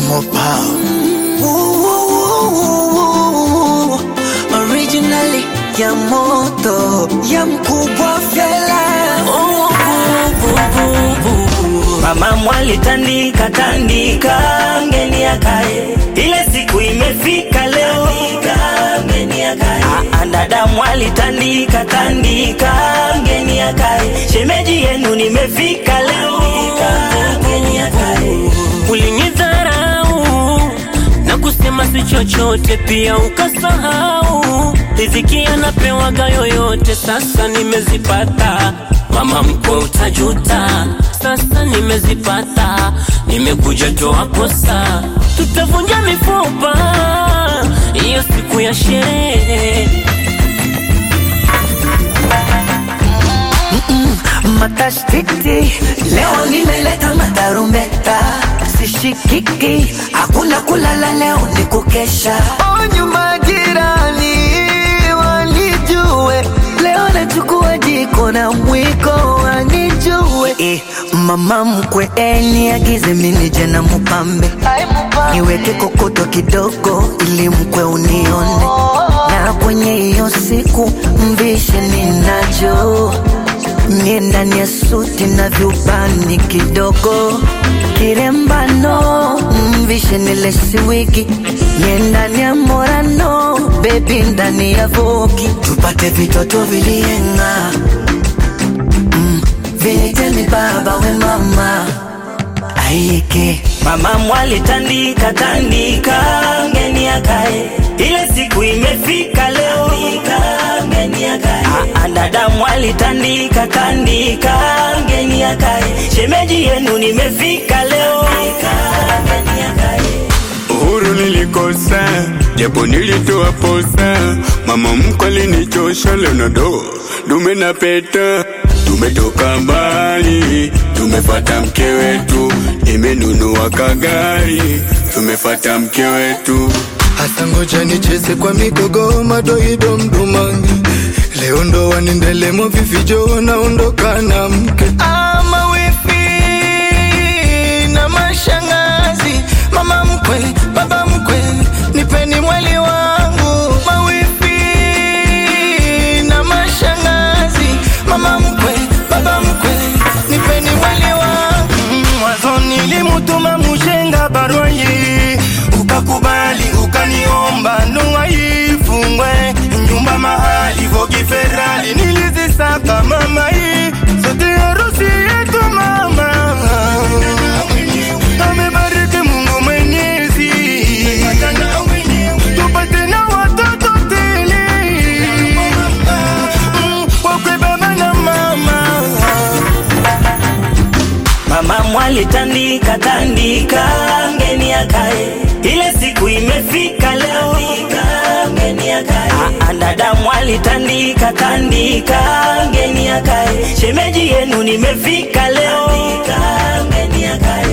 more power. Originally ya moto ya mkubwa Fela. Mama mwali tandika ngeni akae, ile siku imefika leo ngeni akae. Dada mwali tandika ngeni akae, shemeji yenu nimefika leo ngeni akae. Ulinidharau na kusema si chochote, pia ukasahau riziki anapewaga yoyote. Sasa nimezipata mama mkwe, utajuta. Sasa nimezipata, nimekuja toa kosa, tutavunja mifupa hiyo siku ya sherehe. Matashtiti leo nimeleta matarumbeta, sishikiki, hakuna kulala leo ni kukesha. Nyuma jirani wanijue, leo nachukua jiko na mwiko wanijue. Mama mkwe niagize mimi nije na mupambe, niweke kokoto kidogo ili mkwe unione, na kwenye hiyo siku mvishe ninacho, nie ndani ya suti na vyubani kidogo, kirembano mvishe nilesi wiki, nie ndani ya morano, baby ndani ya vogi, tupate vitoto vilienga. Viniteni baba we mama aike. Mama mwali tandika ngeni akae, ile siku imefika leo ngeni akae. Dada mwali tandika ngeni akae, shemeji yenu nimefika leo ngeni akae. Uhuru nilikosa, japo nilitoa posa. Mama mkwe alinichosha, leo nado dume na peta. Tumetoka mbali, tumefuata mke wetu, nimenunua kagari, tumefuata mke wetu. Hasa ngoja nicheze kwa migogo madoido mdumangi, leo ndo wanindelemo vifijo naondoka na mke. Ama wifi na mashangazi, mama mkwe, baba mkwe, nipeni mwali wangu. Mawifi na mashangazi, mama mkwe, baba mkwe, nipeni mwali wangu. Mwanzo nilimutuma mushenga barua hii, ukakubali ukaniomba ndoa ifungwe. Nyumba mahali vogi Ferrari nilizisaka mama hii, sote harusi yetu mama. Amebariki Mungu Mwenyezi, tupate na watoto tele, wakwe baba na mama. Mama mwali tandika ngeni akae, ile siku imefika leo ngeni akae. Dada mwali tandika ngeni akae, shemeji yenu nimefika leo ngeni akae.